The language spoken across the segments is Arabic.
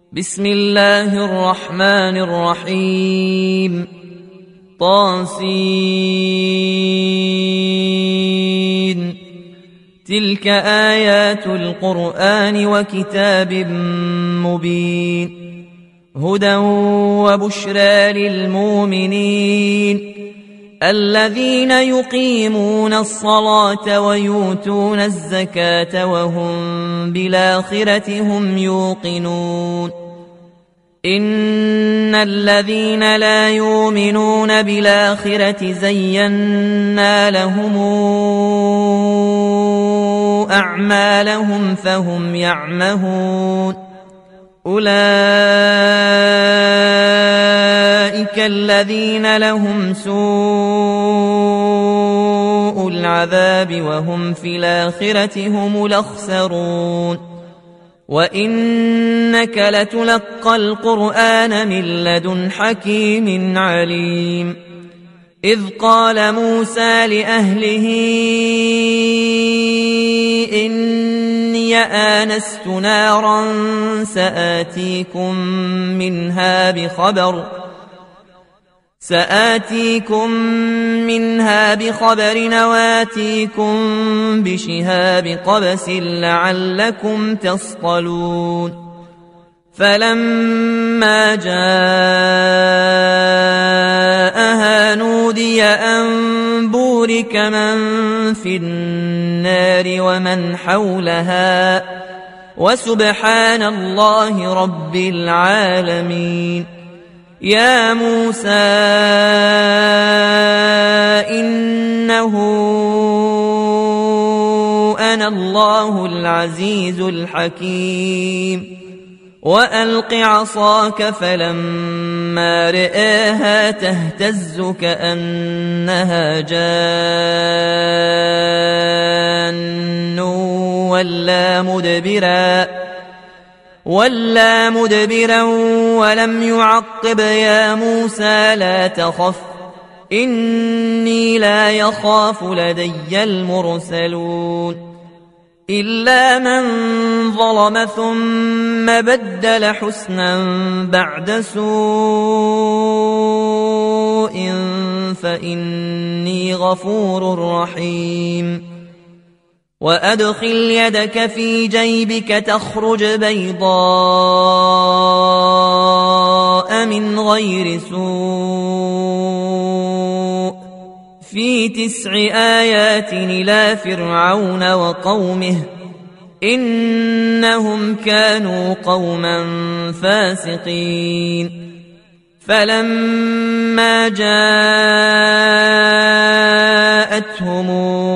بسم الله الرحمن الرحيم طاسين تلك آيات القرآن وكتاب مبين هدى وبشرى للمؤمنين الذين يقيمون الصلاة ويؤتون الزكاة وهم بالآخرة هم يوقنون إن الذين لا يؤمنون بالآخرة زينا لهم أعمالهم فهم يعمهون أولئك الذين لهم سوء العذاب وهم في الآخرة هم الأخسرون وإنك لتلقى القرآن من لدن حكيم عليم إذ قال موسى لأهله إني آنست نارا سآتيكم منها بخبر وآتيكم بشهاب قبس لعلكم تصطلون فلما جاءها نودي أن بورك من في النار ومن حولها وسبحان الله رب العالمين يا موسى إنه أنا الله العزيز الحكيم وألق عصاك فلما رآها تهتز كأنها جان ولا مدبرا ولم يعقب يا موسى لا تخف إني لا يخاف لدي المرسلون إلا من ظلم ثم بدل حسنا بعد سوء فإني غفور رحيم وأدخل يدك في جيبك تخرج بيضاء من غير سوء في 9 آيات إلى فرعون وقومه إنهم كانوا قوما فاسقين فلما جاءتهم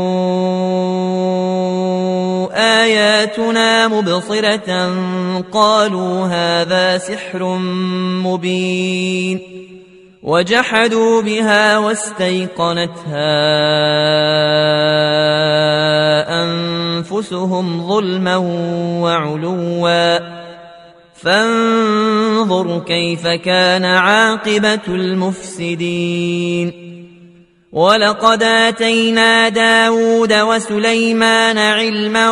آياتنا مبصرة قالوا هذا سحر مبين وجحدوا بها واستيقنتها أنفسهم ظلما وعلوا فانظر كيف كان عاقبة المفسدين ولقد آتينا داود وسليمان علما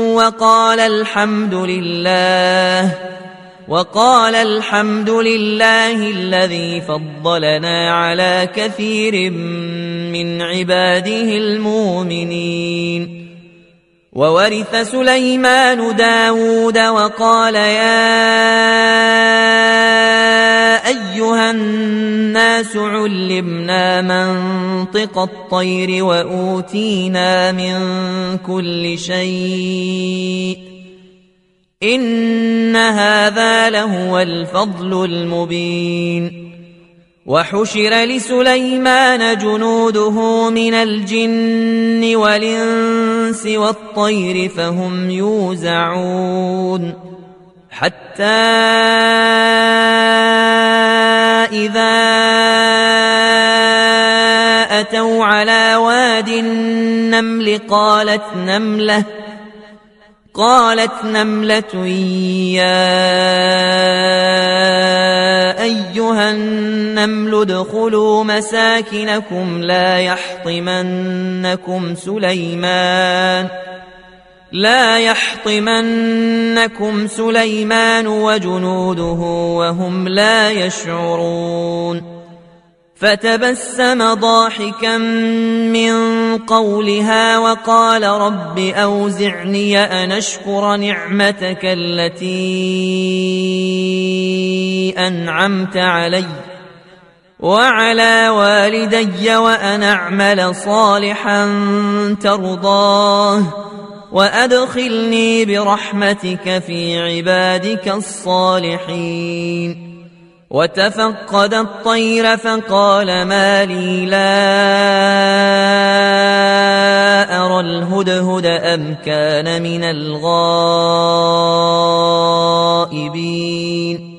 وقال الحمد لله الذي فضلنا على كثير من عباده المؤمنين وورث سليمان داود وقال يا أيها الناس علمنا منطق الطير وأوتينا من كل شيء إن هذا لهو الفضل المبين وحشر لسليمان جنوده من الجن والإنس والطير فهم يوزعون حتى إذا أتوا على واد النمل قالت نملة يا أيها النمل ادخلوا مساكنكم لا يحطمنكم سليمان لا يحطمنكم سليمان وجنوده وهم لا يشعرون فتبسم ضاحكا من قولها وقال رب أوزعني أن أشكر نعمتك التي أنعمت علي وعلى والدي وأن أعمل صالحا ترضاه وأدخلني برحمتك في عبادك الصالحين وتفقد الطير فقال ما لي لا أرى الهدهد أم كان من الغائبين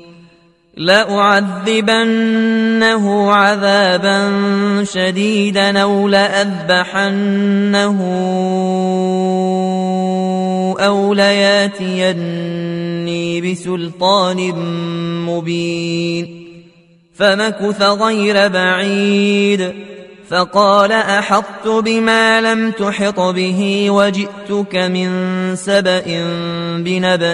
لأعذبنه عذابا شديدا أو لأذبحنه أو لياتيني بسلطان مبين فمكث غير بعيد فقال أحطت بما لم تحط به وجئتك من سبأ بنبأ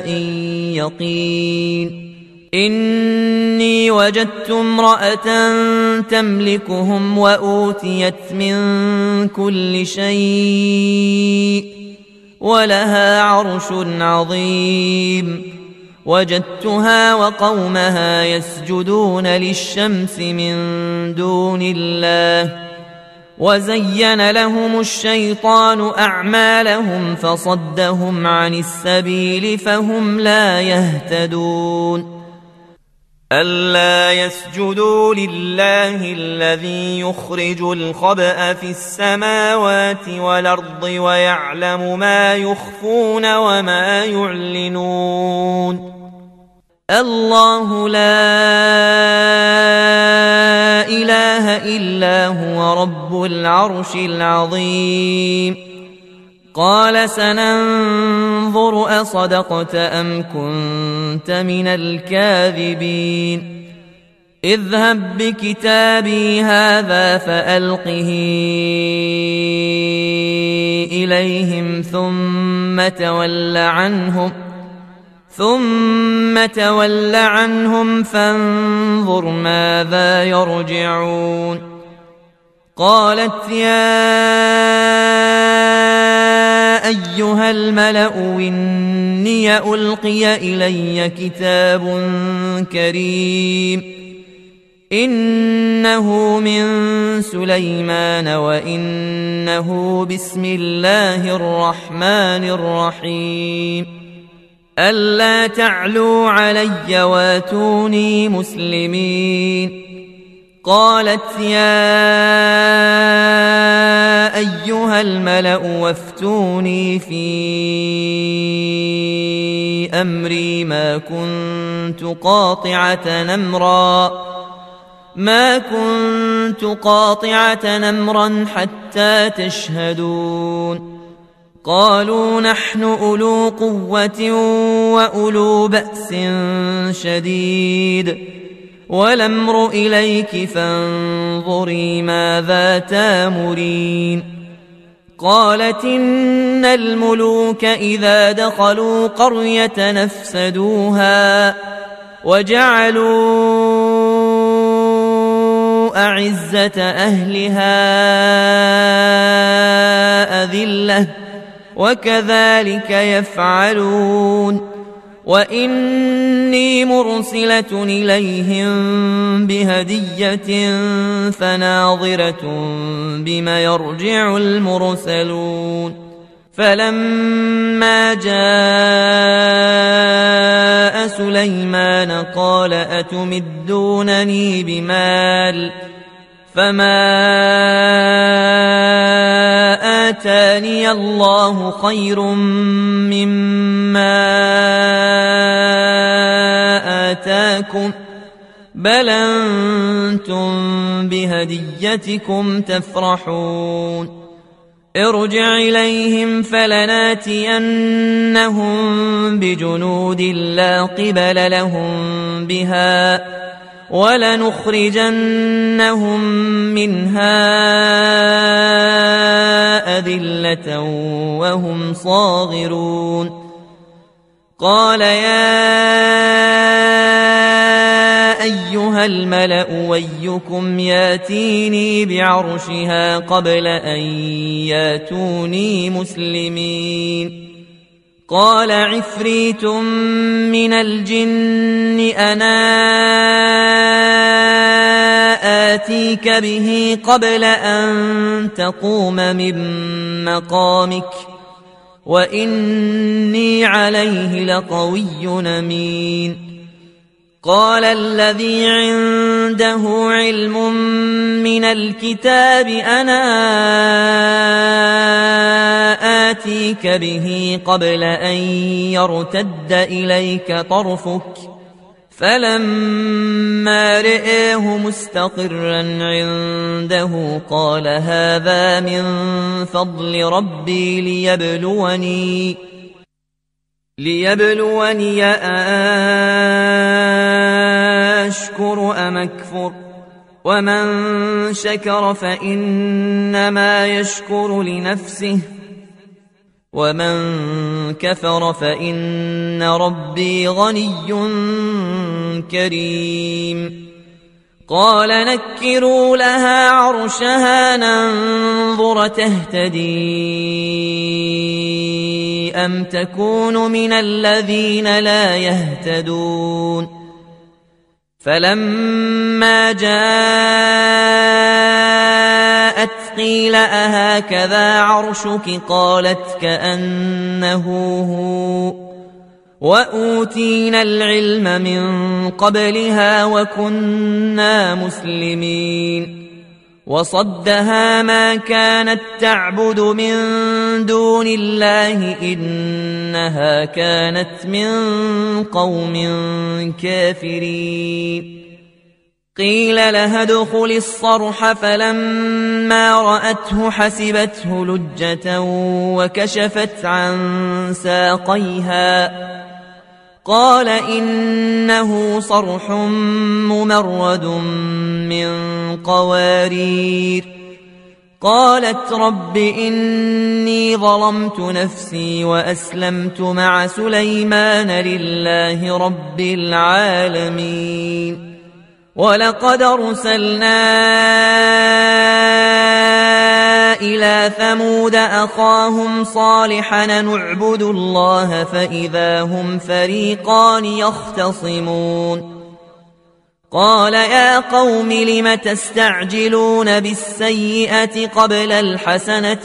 يقين إني وجدت امرأة تملكهم وأوتيت من كل شيء ولها عرش عظيم وجدتها وقومها يسجدون للشمس من دون الله وزين لهم الشيطان أعمالهم فصدهم عن السبيل فهم لا يهتدون ألا يسجدوا لله الذي يخرج الخبأ في السماوات والأرض ويعلم ما يخفون وما يعلنون الله لا إله إلا هو رب العرش العظيم قال سننظر أصدقت أم كنت من الكاذبين اذهب بكتابي هذا فألقه إليهم ثم تول عنهم فانظر ماذا يرجعون قالت يا أيها الملأ إني ألقي إلي كتاب كريم إنه من سليمان وإنه بسم الله الرحمن الرحيم ألا تعلوا علي واتوني مسلمين قالت يا أيها الملأ وافتوني في أمري ما كنت قاطعة أمرا حتى تشهدون قالوا نحن أولو قوة وأولو بأس شديد والأمر إليك فانظري ماذا تامرين قالت إن الملوك إذا دخلوا قرية نفسدوها وجعلوا أعزة أهلها أذلة وكذلك يفعلون وإني مرسلة إليهم بهدية فناظرة بما يرجع المرسلون فلما جاء سليمان قال أتمدونني بمال فما آتاني الله خير مما آتاكم بل أنتم بهديتكم تفرحون ارجع إليهم فلناتينهم بجنود لا قبل لهم بها ولنخرجنهم منها أذلة وهم صاغرون قال يا أيها الملأ أيكم ياتيني بعرشها قبل أن ياتوني مسلمين قال عفريت من الجن أنا آتيك به قبل أن تقوم من مقامك وإني عليه لقوي أمين قال الذي عنده علم من الكتاب أنا آتيك به قبل أن يرتد إليك طرفك فلما رآه مستقرا عنده قال هذا من فضل ربي ليبلوني أشكر أم أكفر ومن شكر فإنما يشكر لنفسه ومن كفر فإن ربي غني كريم قال نكروا لها عرشها ننظر تهتدي أم تكون من الذين لا يهتدون فلما جاءت قيل أهكذا عرشك قالت كأنه هو وأوتينا العلم من قبلها وكنا مسلمين وصدها ما كانت تعبد من دون الله إنها كانت من قوم كافرين قيل لها ادخل الصرح فلما رأته حسبته لجة وكشفت عن ساقيها قال إنه صرح ممرد من قوارير قالت رب إني ظلمت نفسي وأسلمت مع سليمان لله رب العالمين ولقد أرسلنا إلى ثمود أخاهم صالحا نعبد الله فإذا هم فريقان يختصمون قال يا قوم لم تستعجلون بالسيئة قبل الحسنة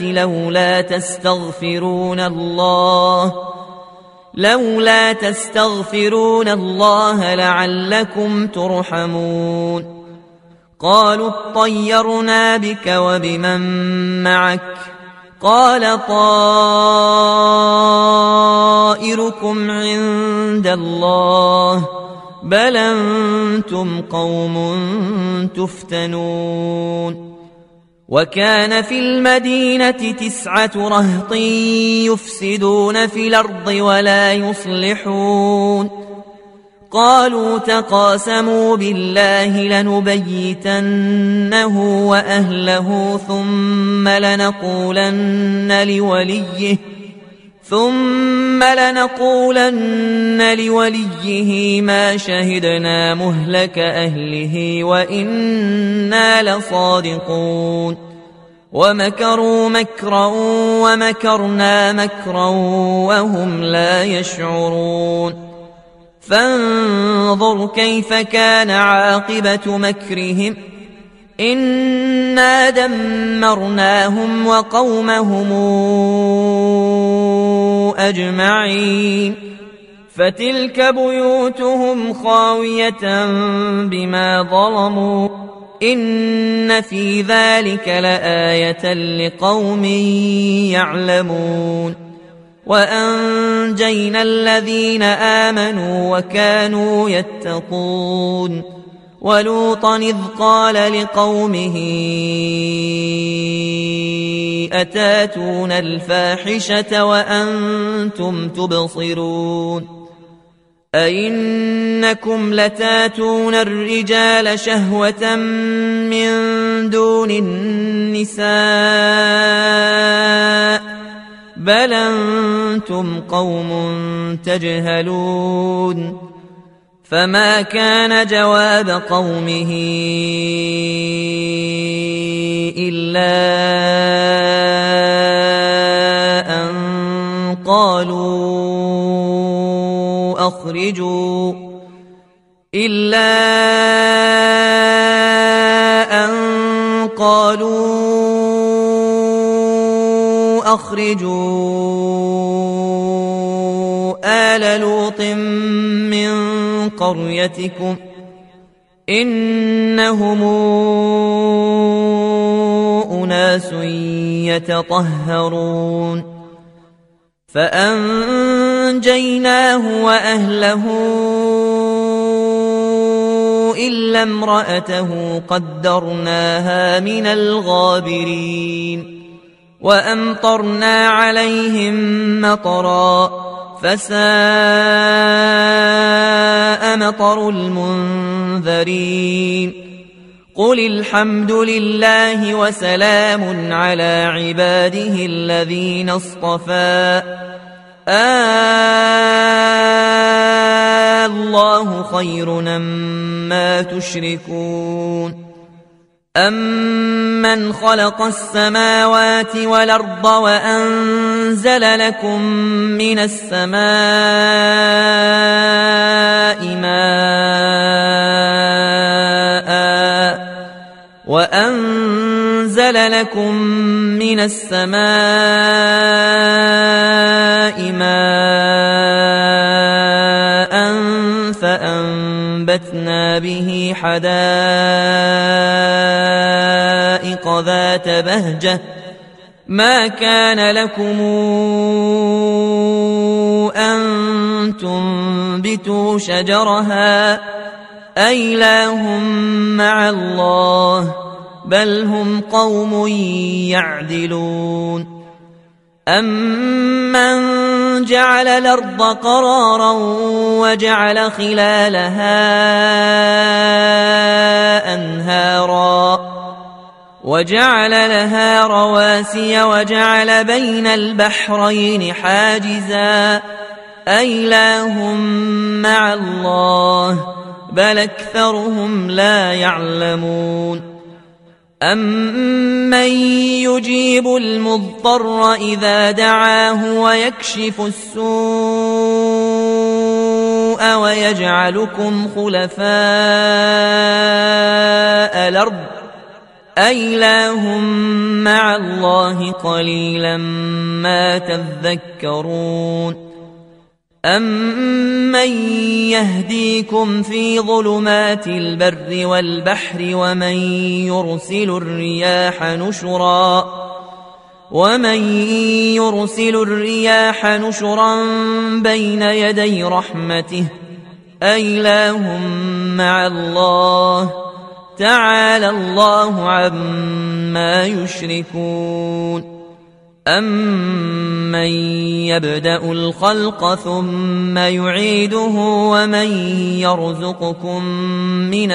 لولا تستغفرون الله لعلكم ترحمون قالوا اطيرنا بك وبمن معك قال طائركم عند الله بل أنتم قوم تفتنون وكان في المدينة 9 رهط يفسدون في الأرض ولا يصلحون قالوا تقاسموا بالله لنبيتنه وأهله ثم لنقولن لوليه ما شهدنا مهلك أهله وإنا لصادقون ومكروا مكرا ومكرنا مكرا وهم لا يشعرون فانظر كيف كان عاقبة مكرهم إنا دمرناهم وقومهم أجمعين فتلك بيوتهم خاوية بما ظلموا إن في ذلك لآية لقوم يعلمون وأنجينا الذين آمنوا وكانوا يتقون ولوطا إذ قال لقومه أتاتون الفاحشة وأنتم تبصرون أئنكم لتاتون الرجال شهوة من دون النساء بل أنتم قوم تجهلون فما كان جواب قومه إلا أن قالوا أخرجوا آل لوط من قريتكم إنهم أناس يتطهرون فأنجيناه وأهله إلا امرأته قدرناها من الغابرين وأمطرنا عليهم مطرا فساء مطر المنذرين قل الحمد لله وسلام على عباده الذين اصطفى الله خير أمّا تشركون أَمَّنْ خَلَقَ السَّمَاوَاتِ وَالْأَرْضَ وَأَنزَلَ لَكُم مِّنَ السَّمَاءِ مَاءً فَأَنبَتْنَا بِهِ حَدَائِقَ ذَاتَ بَهْجَةٍ مَا كَانَ لَكُمْ أَن تُنبِتُوا شَجَرَهَا أَإِلَٰهٌ مَّعَ اللَّهِ بَلْ هُمْ قَوْمٌ يَعْدِلُونَ أَمَّنْ جَعَلَ الْأَرْضَ قَرَارًا وَجَعَلَ خِلَالَهَا أَنْهَارًا وَجَعَلَ لَهَا رَوَاسِيَ وَجَعَلَ بَيْنَ الْبَحْرَيْنِ حَاجِزًا أَإِلَٰهٌ مَّعَ اللَّهِ بَلْ أَكْثَرُهُمْ لَا يَعْلَمُونَ أَمَّن يُجِيبُ الْمُضْطَرَّ إِذَا دَعَاهُ وَيَكْشِفُ السُّوءَ وَيَجْعَلُكُمْ خُلَفَاءَ الْأَرْضِ أَإِلَٰهٌ مَّعَ اللَّهِ قَلِيلًا مَّا تَذَكَّرُونَ أَمَّن يَهْدِيكُمْ فِي ظُلُمَاتِ الْبَرِّ وَالْبَحْرِ وَمَن يُرْسِلُ الرِّيَاحَ نُشُرًا بَيْنَ يَدَيْ رَحْمَتِهِ أَإِلَٰهٌ مَّعَ اللَّهِ تَعَالَى اللَّهُ عَمَّا يُشْرِكُونَ أَمَّن يَبْدَأُ الْخَلْقَ ثُمَّ يُعِيدُهُ وَمَن يَرْزُقُكُم مِّنَ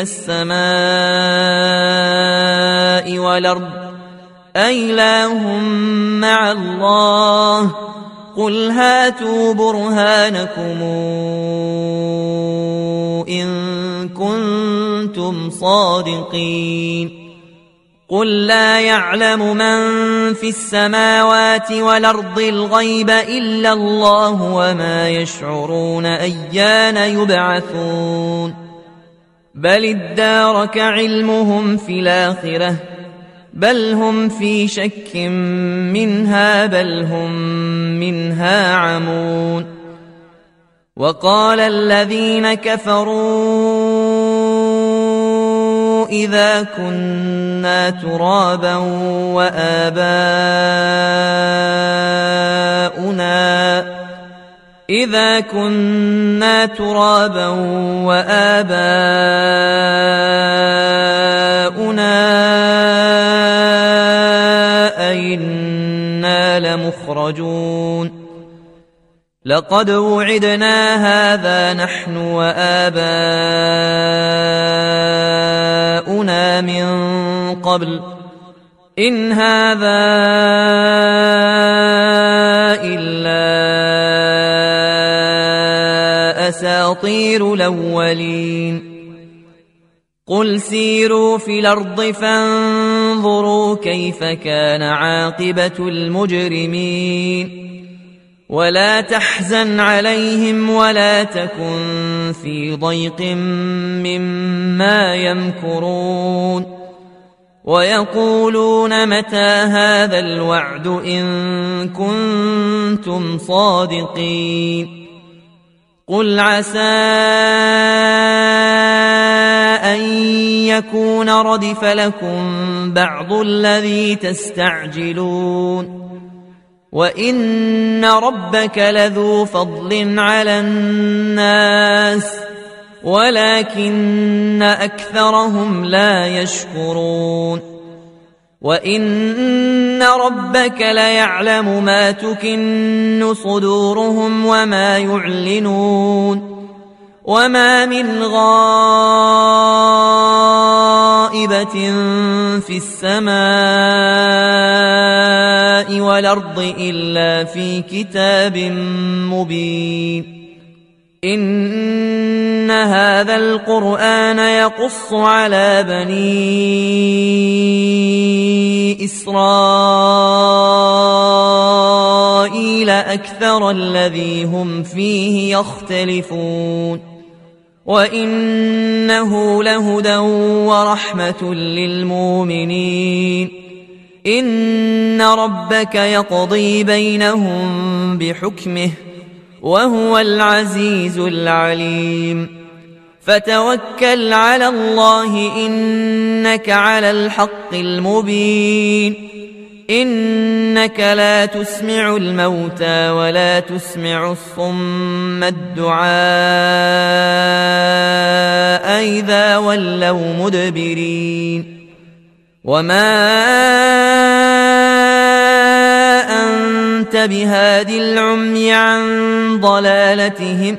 السَّمَاءِ وَالْأَرْضِ أَإِلَٰهٌ مَّعَ اللَّهِ قُلْ هَاتُوا بُرْهَانَكُمْ إِن كُنتُمْ صَادِقِينَ قُل لَّا يَعْلَمُ مَن فِي السَّمَاوَاتِ وَالْأَرْضِ الْغَيْبَ إِلَّا اللَّهُ وَمَا يَشْعُرُونَ أَيَّانَ يُبْعَثُونَ بَلِ ادَّارَكَ عِلْمُهُمْ فِي الْآخِرَةِ بَلْ هُمْ فِي شَكٍّ مِّنْهَا بَلْ هُم مِّنْهَا عَمُونَ وَقَالَ الَّذِينَ كَفَرُوا إِذَا كُنَّا تُرَابًا وَآبَاؤُنَا أَئِنَّا لَمُخْرَجُونَ لقد وعدنا هذا نحن وآباؤنا من قبل إن هذا إلا أساطير الأولين قل سيروا في الأرض فانظروا كيف كان عاقبة المجرمين ولا تحزن عليهم ولا تكن في ضيق مما يمكرون ويقولون متى هذا الوعد إن كنتم صادقين قل عسى أن يكون ردف لكم بعض الذي تستعجلون وإن ربك لذو فضل على الناس ولكن أكثرهم لا يشكرون وإن ربك ليعلم ما تكن صدورهم وما يعلنون وما من غائبة في السماء والأرض إلا في كتاب مبين إن هذا القرآن يقص على بني إسرائيل أكثر الذي هم فيه يختلفون وإنه لهدى ورحمة للمؤمنين إن ربك يقضي بينهم بحكمه وهو العزيز العليم فتوكل على الله إنك على الحق المبين إنك لا تسمع الموتى ولا تسمع الصم الدعاء إذا ولوا مدبرين وما أنت بهاد العمي عن ضلالتهم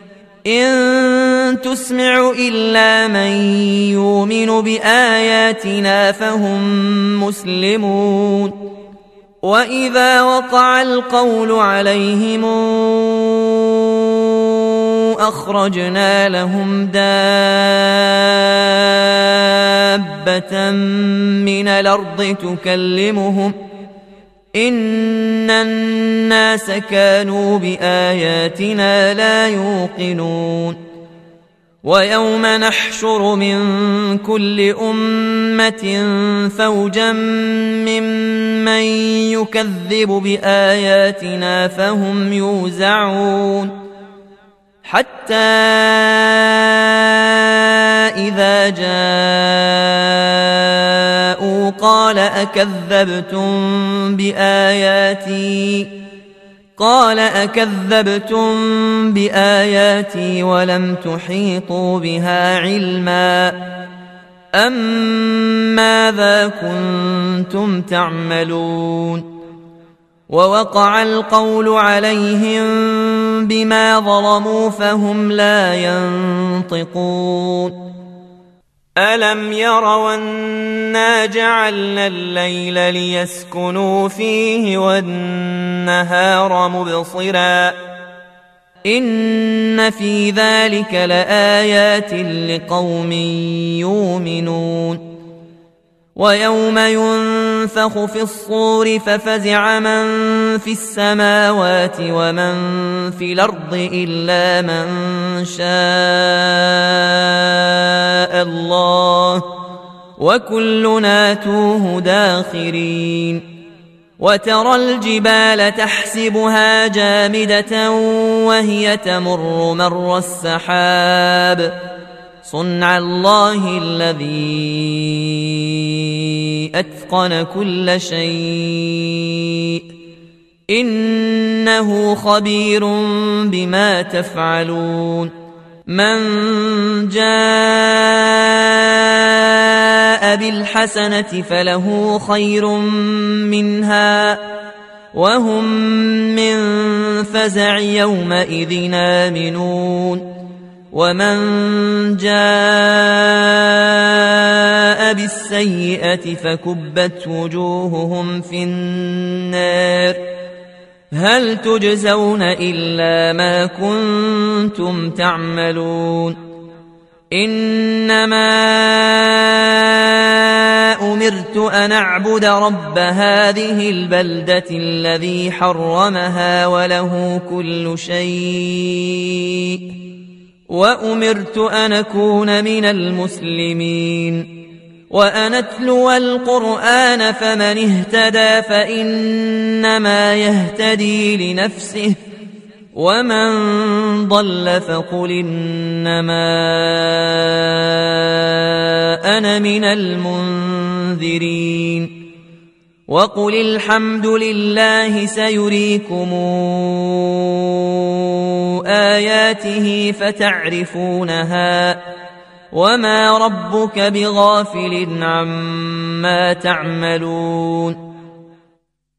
إن تسمع إلا من يؤمن بآياتنا فهم مسلمون وإذا وقع القول عليهم أخرجنا لهم دابة من الأرض تكلمهم إن الناس كانوا بآياتنا لا يوقنون ويوم نحشر من كل أمة فوجا ممن يكذب بآياتنا فهم يوزعون حتى إذا جاءوا قال أكذبتم بآياتي ولم تحيطوا بها علما أم ماذا كنتم تعملون ووقع القول عليهم بما ظلموا فهم لا ينطقون ألم يروا أنا جعلنا الليل ليسكنوا فيه والنهار مبصرا إن في ذلك لآيات لقوم يؤمنون ويوم ينفخ في الصور ففزع من في السماوات ومن في الأرض إلا من شاء الله وكلنا آتوه داخرين وترى الجبال تحسبها جامدة وهي تمر مر السحاب صنع الله الذي أتقن كل شيء إنه خبير بما تفعلون من جاء بالحسنة فله خير منها وهم من فزع يومئذ آمنون ومن جاء بالسيئة فكبت وجوههم في النار هل تجزون إلا ما كنتم تعملون إنما أمرت أن أعبد رب هذه البلدة الذي حرمها وله كل شيء وأمرت أن أكون من المسلمين وأن أتلو القرآن فمن اهتدى فإنما يهتدي لنفسه ومن ضل فقل إنما أنا من المنذرين وقل الحمد لله سيريكم آياته فتعرفونها وما ربك بغافل عما تعملون